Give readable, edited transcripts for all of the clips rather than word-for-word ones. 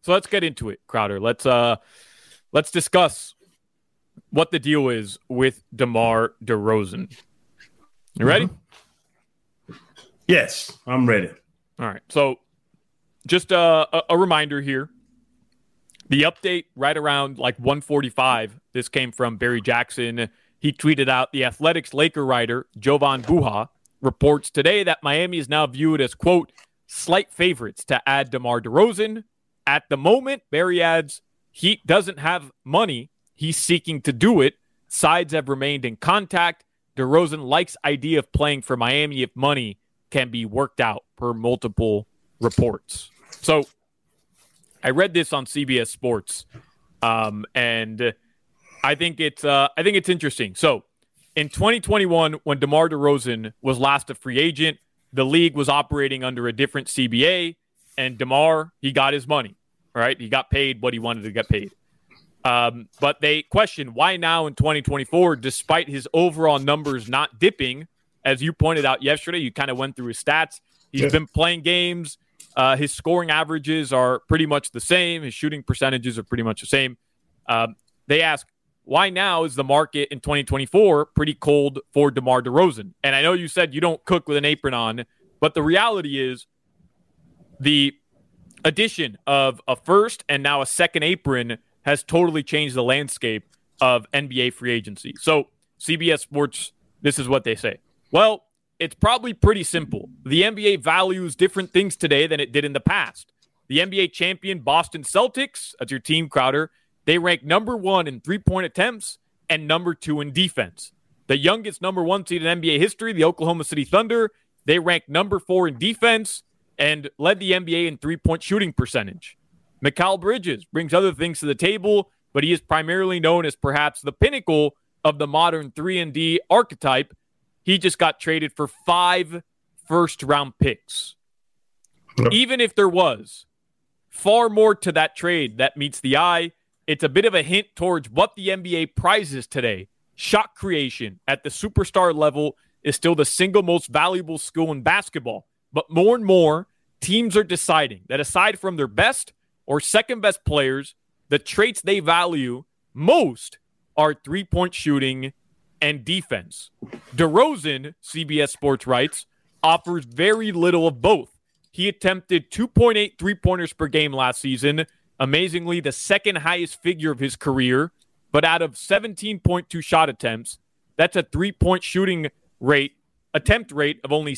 So let's get into it, Crowder. Let's discuss what the deal is with DeMar DeRozan. You ready? Yes, I'm ready. All right. So just a reminder here. The update right around like 1:45. This came from Barry Jackson. He tweeted out, the Athletics Laker writer Jovan Buha reports today that Miami is now viewed as, quote, slight favorites to add DeMar DeRozan. At the moment, Barry adds, Heat doesn't have money. He's seeking to do it. Sides have remained in contact. DeRozan likes idea of playing for Miami if money can be worked out, per multiple reports. So I read this on CBS Sports, and I think it's interesting. So in 2021, when DeMar DeRozan was last a free agent, the league was operating under a different CBA, and DeMar, he got his money, right? He got paid what he wanted to get paid. But they questioned why now in 2024, despite his overall numbers not dipping, as you pointed out yesterday, you kind of went through his stats. He's been playing games. His scoring averages are pretty much the same. His shooting percentages are pretty much the same. They ask, why now is the market in 2024 pretty cold for DeMar DeRozan? And I know you said you don't cook with an apron on, but the reality is the addition of a first and now a second apron has totally changed the landscape of NBA free agency. So CBS Sports, this is what they say. Well, it's probably pretty simple. The NBA values different things today than it did in the past. The NBA champion Boston Celtics, that's your team, Crowder, they rank number 1 in three-point attempts and number 2 in defense. The youngest number 1 seed in NBA history, the Oklahoma City Thunder, they rank number 4 in defense and led the NBA in three-point shooting percentage. Mikal Bridges brings other things to the table, but he is primarily known as perhaps the pinnacle of the modern 3-and-D archetype. He just got traded for 5 first-round picks. Even if there was far more to that trade that meets the eye, it's a bit of a hint towards what the NBA prizes today. Shot creation at the superstar level is still the single most valuable skill in basketball. But more and more, teams are deciding that aside from their best or second-best players, the traits they value most are three-point shooting and defense. DeRozan, CBS Sports writes, offers very little of both. He attempted 2.8 three-pointers per game last season, amazingly the second highest figure of his career, but out of 17.2 shot attempts, that's a three-point shooting attempt rate of only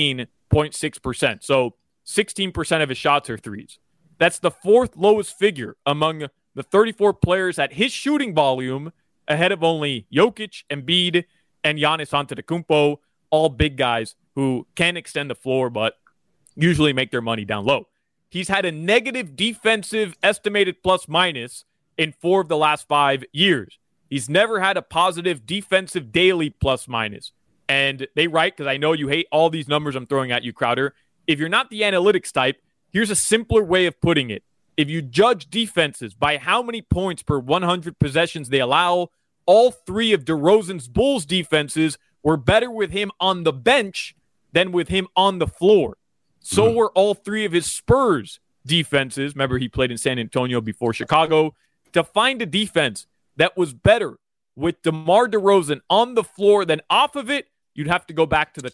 16.6%. So 16% of his shots are threes. That's the 4th lowest figure among the 34 players at his shooting volume, ahead of only Jokic, Embiid, and Giannis Antetokounmpo, all big guys who can extend the floor but usually make their money down low. He's had a negative defensive estimated plus-minus in 4 of the last 5 years. He's never had a positive defensive daily plus-minus. And they write, because I know you hate all these numbers I'm throwing at you, Crowder, if you're not the analytics type, here's a simpler way of putting it. If you judge defenses by how many points per 100 possessions they allow, all 3 of DeRozan's Bulls defenses were better with him on the bench than with him on the floor. So were all 3 of his Spurs defenses. Remember, he played in San Antonio before Chicago. To find a defense that was better with DeMar DeRozan on the floor than off of it, you'd have to go back to the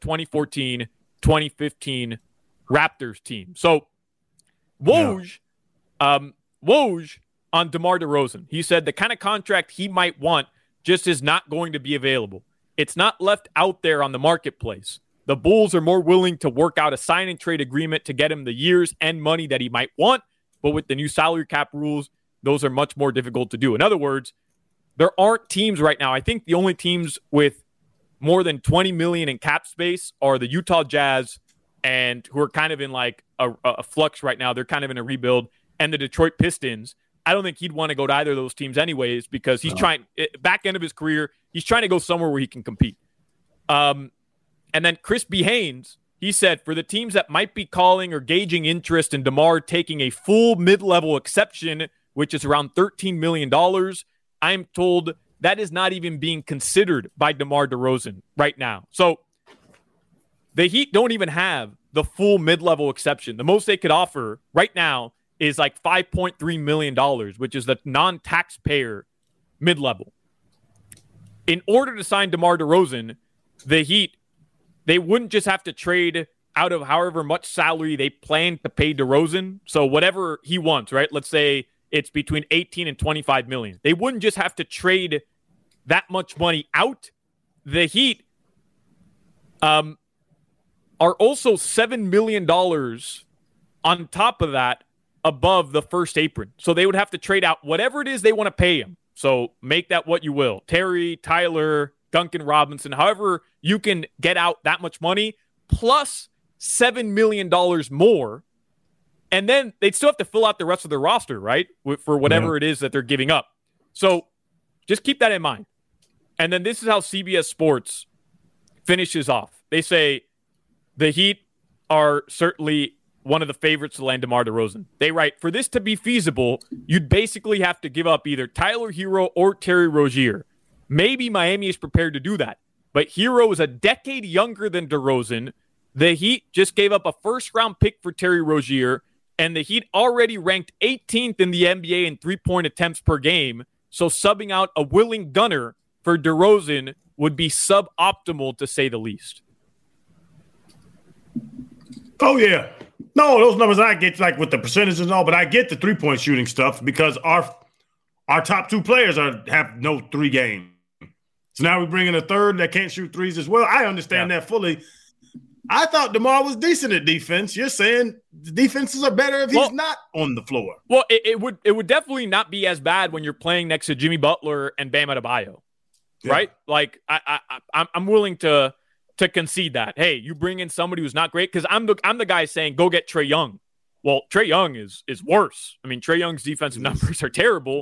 2014-2015 Raptors team. So, Woj on DeMar DeRozan, he said the kind of contract he might want just is not going to be available. It's not left out there on the marketplace. The Bulls are more willing to work out a sign and trade agreement to get him the years and money that he might want, but with the new salary cap rules, those are much more difficult to do. In other words, there aren't teams right now. I think the only teams with more than $20 million in cap space are the Utah Jazz, and who are kind of in like a flux right now. They're kind of in a rebuild, and the Detroit Pistons. I don't think he'd want to go to either of those teams anyways, because he's trying, back end of his career, he's trying to go somewhere where he can compete. And then Chris B. Haynes, he said, for the teams that might be calling or gauging interest in DeMar taking a full mid-level exception, which is around $13 million, I'm told that is not even being considered by DeMar DeRozan right now. So the Heat don't even have the full mid-level exception. The most they could offer right now is like $5.3 million, which is the non-taxpayer mid-level. In order to sign DeMar DeRozan, the Heat, they wouldn't just have to trade out of however much salary they plan to pay DeRozan. So whatever he wants, right? Let's say it's between 18 and 25 million. They wouldn't just have to trade that much money out. The Heat are also $7 million on top of that above the first apron. So they would have to trade out whatever it is they want to pay him. So make that what you will. Terry, Tyler, Duncan Robinson, however you can get out that much money, plus $7 million more. And then they'd still have to fill out the rest of their roster, right? For whatever it is that they're giving up. So just keep that in mind. And then this is how CBS Sports finishes off. They say the Heat are certainly one of the favorites to land DeMar DeRozan. They write, for this to be feasible, you'd basically have to give up either Tyler Hero or Terry Rozier. Maybe Miami is prepared to do that. But Hero is a decade younger than DeRozan. The Heat just gave up a first-round pick for Terry Rozier, and the Heat already ranked 18th in the NBA in three-point attempts per game. So subbing out a willing gunner for DeRozan would be suboptimal, to say the least. Oh, yeah. No, those numbers I get, like with the percentages and all, but I get the three-point shooting stuff because our top two players have no three game. So now we bring in a third that can't shoot threes as well. I understand that fully. I thought DeMar was decent at defense. You're saying the defenses are better if he's not on the floor. Well, it would definitely not be as bad when you're playing next to Jimmy Butler and Bam Adebayo, right? Like I'm willing to concede that. Hey, you bring in somebody who's not great, because I'm the guy saying go get Trae Young. Well, Trae Young is worse. I mean, Trae Young's defensive numbers are terrible.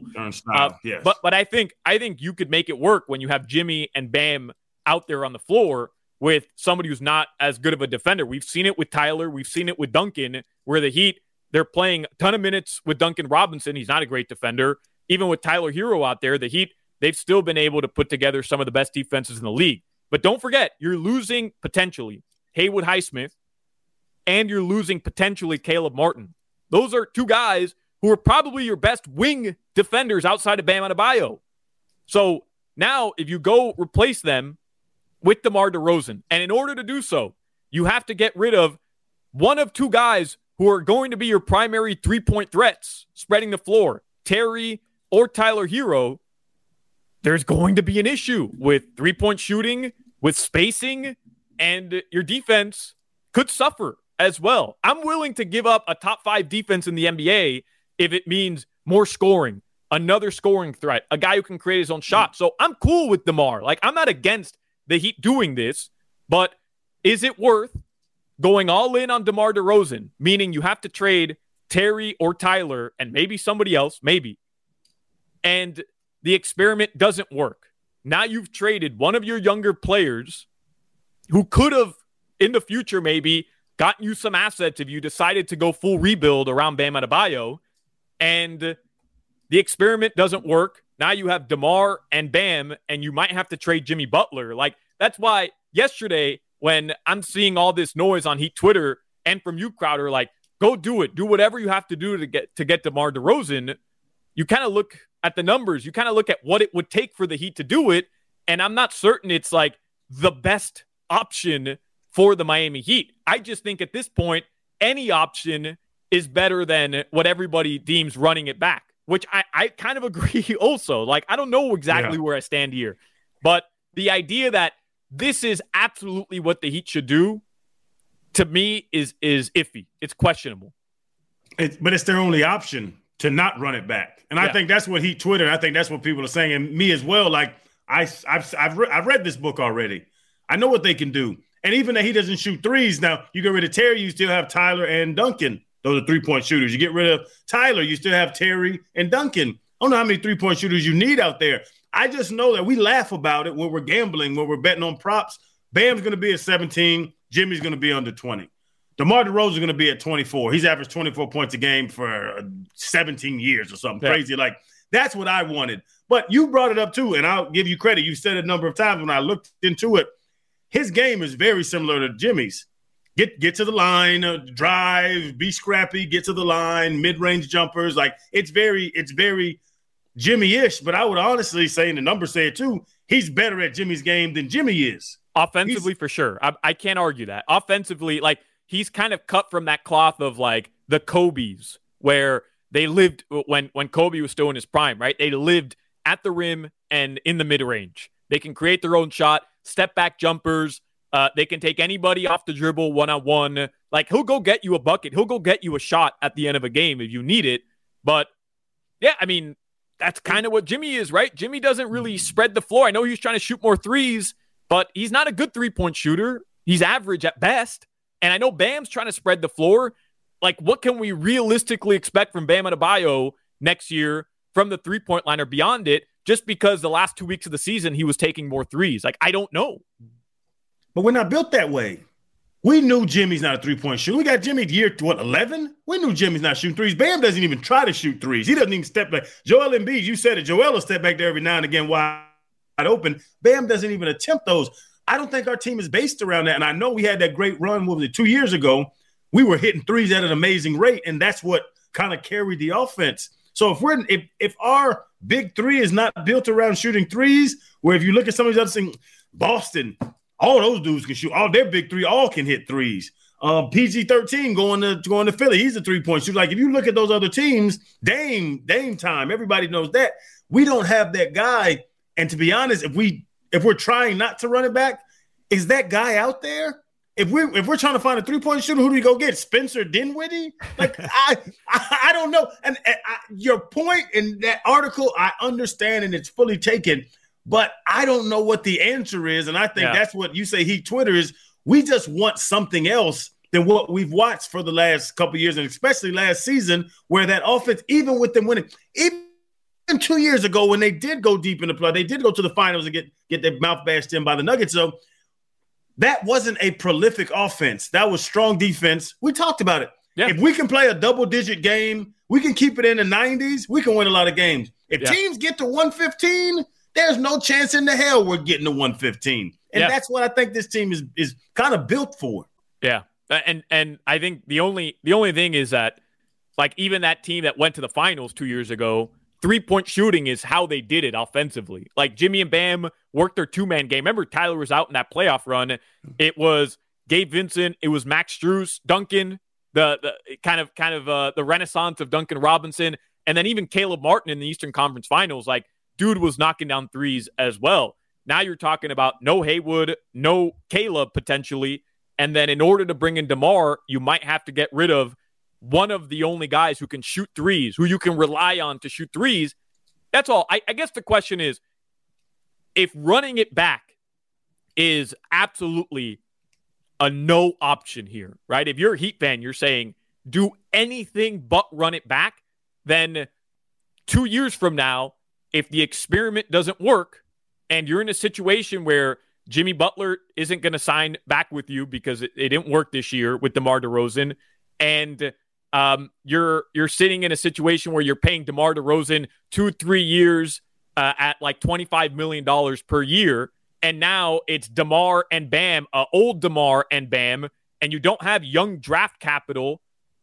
But I think you could make it work when you have Jimmy and Bam out there on the floor with somebody who's not as good of a defender. We've seen it with Tyler. We've seen it with Duncan, where the Heat, they're playing a ton of minutes with Duncan Robinson. He's not a great defender. Even with Tyler Hero out there, the Heat, they've still been able to put together some of the best defenses in the league. But don't forget, you're losing potentially Haywood Highsmith, and you're losing potentially Caleb Martin. Those are two guys who are probably your best wing defenders outside of Bam Adebayo. So now if you go replace them with DeMar DeRozan, and in order to do so, you have to get rid of one of two guys who are going to be your primary three-point threats, spreading the floor, Terry or Tyler Hero. There's going to be an issue with three-point shooting, with spacing, and your defense could suffer as well. I'm willing to give up a top 5 defense in the NBA if it means more scoring, another scoring threat, a guy who can create his own shot. So I'm cool with DeMar. Like, I'm not against the Heat doing this, but is it worth going all in on DeMar DeRozan, meaning you have to trade Terry or Tyler and maybe somebody else, maybe, and the experiment doesn't work? Now you've traded one of your younger players who could have, in the future, maybe gotten you some assets if you decided to go full rebuild around Bam Adebayo, and the experiment doesn't work. Now you have DeMar and Bam, and you might have to trade Jimmy Butler. Like, that's why yesterday, when I'm seeing all this noise on Heat Twitter and from you, Crowder, like, go do it. Do whatever you have to do to get DeMar DeRozan. You kind of look at the numbers. You kind of look at what it would take for the Heat to do it, and I'm not certain it's like the best option for the Miami Heat. I just think at this point, any option is better than what everybody deems running it back, which I kind of agree also. Like, I don't know exactly where I stand here, but the idea that this is absolutely what the Heat should do, to me, is iffy. It's questionable. But it's their only option to not run it back. And I think that's what Heat Twitter, I think that's what people are saying, and me as well. Like, I've read this book already. I know what they can do. And even that he doesn't shoot threes, now you get rid of Terry, you still have Tyler and Duncan. Those are three-point shooters. You get rid of Tyler, you still have Terry and Duncan. I don't know how many three-point shooters you need out there. I just know that we laugh about it when we're gambling, when we're betting on props. Bam's going to be at 17. Jimmy's going to be under 20. DeMar DeRozan is going to be at 24. He's averaged 24 points a game for 17 years or something crazy. Like, that's what I wanted. But you brought it up too, and I'll give you credit. You said it a number of times when I looked into it. His game is very similar to Jimmy's. get to the line, drive, be scrappy, get to the line, mid-range jumpers. Like it's very Jimmy-ish, but I would honestly say, and the numbers say it too, he's better at Jimmy's game than Jimmy is. Offensively, for sure. I can't argue that. Offensively, like he's kind of cut from that cloth of like the Kobe's, where they lived when Kobe was still in his prime, right? They lived at the rim and in the mid-range. They can create their own shot, step back jumpers. They can take anybody off the dribble one-on-one. Like he'll go get you a bucket. He'll go get you a shot at the end of a game if you need it. But yeah, I mean, that's kind of what Jimmy is, right? Jimmy doesn't really spread the floor. I know he's trying to shoot more threes, but he's not a good three-point shooter. He's average at best. And I know Bam's trying to spread the floor. Like, what can we realistically expect from Bam Adebayo next year from the three-point line or beyond it, just because the last 2 weeks of the season he was taking more threes? Like, I don't know. But we're not built that way. We knew Jimmy's not a three-point shooter. We got Jimmy year, 11? We knew Jimmy's not shooting threes. Bam doesn't even try to shoot threes. He doesn't even step back. Joel Embiid, you said it. Joel will step back there every now and again wide open. Bam doesn't even attempt those. I don't think our team is based around that. And I know we had that great run, what was it, 2 years ago? We were hitting threes at an amazing rate, and that's what kind of carried the offense. So if our big three is not built around shooting threes, where if you look at some of these other things, Boston, all those dudes can shoot. All their big three all can hit threes. PG-13 going to Philly, he's a three-point shooter. Like if you look at those other teams, Dame time, everybody knows that. We don't have that guy. And to be honest, if we're trying not to run it back, is that guy out there? If we're trying to find a three-point shooter, who do we go get? Spencer Dinwiddie? Like I don't know. And your point in that article, I understand, and it's fully taken. But I don't know what the answer is, and I think that's what you say. Twitter is. We just want something else than what we've watched for the last couple of years, and especially last season, where that offense, even with them winning, even 2 years ago when they did go deep in the play, they did go to the finals and get their mouth bashed in by the Nuggets. So that wasn't a prolific offense. That was strong defense. We talked about it. Yeah. If we can play a double-digit game, we can keep it in the 90s, we can win a lot of games. If teams get to 115, there's no chance in the hell we're getting to 115. And that's what I think this team is kind of built for. Yeah. And I think the only thing is that, like, even that team that went to the finals 2 years ago, three-point shooting is how they did it offensively. Like, Jimmy and Bam worked their two-man game. Remember, Tyler was out in that playoff run. It was Gabe Vincent. It was Max Strus, Duncan, the kind of the renaissance of Duncan Robinson, and then even Caleb Martin in the Eastern Conference Finals. Like, dude was knocking down threes as well. Now you're talking about no Haywood, no Caleb potentially. And then in order to bring in DeMar, you might have to get rid of one of the only guys who can shoot threes, who you can rely on to shoot threes. That's all. I guess the question is, if running it back is absolutely a no option here, right? If you're a Heat fan, you're saying do anything but run it back, then 2 years from now, if the experiment doesn't work and you're in a situation where Jimmy Butler isn't going to sign back with you because it didn't work this year with DeMar DeRozan, and you're sitting in a situation where you're paying DeMar DeRozan 2-3 years at like $25 million per year, and now it's DeMar and Bam, old DeMar and Bam, and you don't have young draft capital.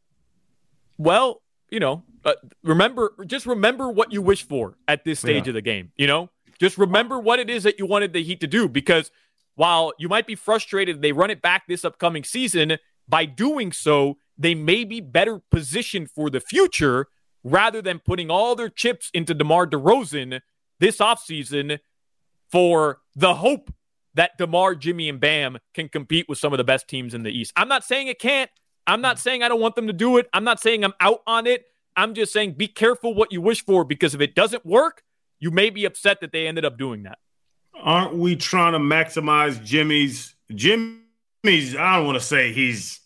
Well, remember what you wish for at this stage of the game. Just remember what it is that you wanted the Heat to do, because while you might be frustrated they run it back this upcoming season, by doing so, they may be better positioned for the future rather than putting all their chips into DeMar DeRozan this offseason for the hope that DeMar, Jimmy, and Bam can compete with some of the best teams in the East. I'm not saying it can't. I'm not saying I don't want them to do it. I'm not saying I'm out on it. I'm just saying be careful what you wish for, because if it doesn't work, you may be upset that they ended up doing that. Aren't we trying to maximize Jimmy's? I don't want to say he's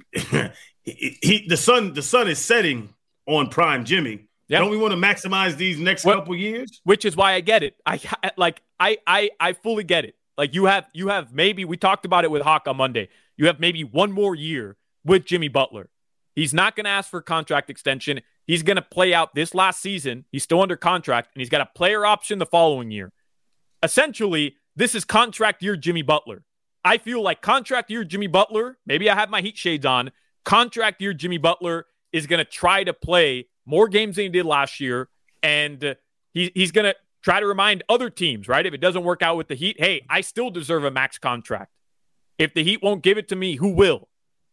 the sun is setting on prime Jimmy. Yep. Don't we want to maximize these next couple years? Which is why I get it. I fully get it. Like you have maybe, we talked about it with Hawk on Monday. You have maybe one more year with Jimmy Butler. He's not going to ask for a contract extension. He's going to play out this last season. He's still under contract, and he's got a player option the following year. Essentially, this is contract year Jimmy Butler. I feel like contract year Jimmy Butler, maybe I have my Heat shades on, contract year Jimmy Butler is going to try to play more games than he did last year, and he's going to try to remind other teams, right? If it doesn't work out with the Heat, hey, I still deserve a max contract. If the Heat won't give it to me, who will?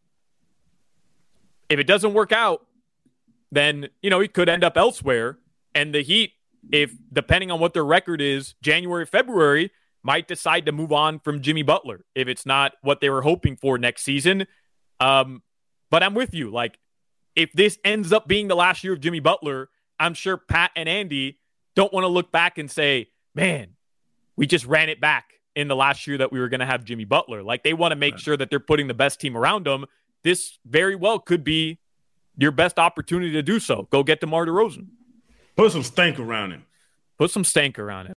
If it doesn't work out, then, he could end up elsewhere. And the Heat, if depending on what their record is, January, February, might decide to move on from Jimmy Butler if it's not what they were hoping for next season. But I'm with you. Like, if this ends up being the last year of Jimmy Butler, I'm sure Pat and Andy don't want to look back and say, man, we just ran it back in the last year that we were going to have Jimmy Butler. Like, they want to make sure that they're putting the best team around them. This very well could be your best opportunity to do so. Go get DeMar DeRozan. Put some stank around him. Put some stank around him.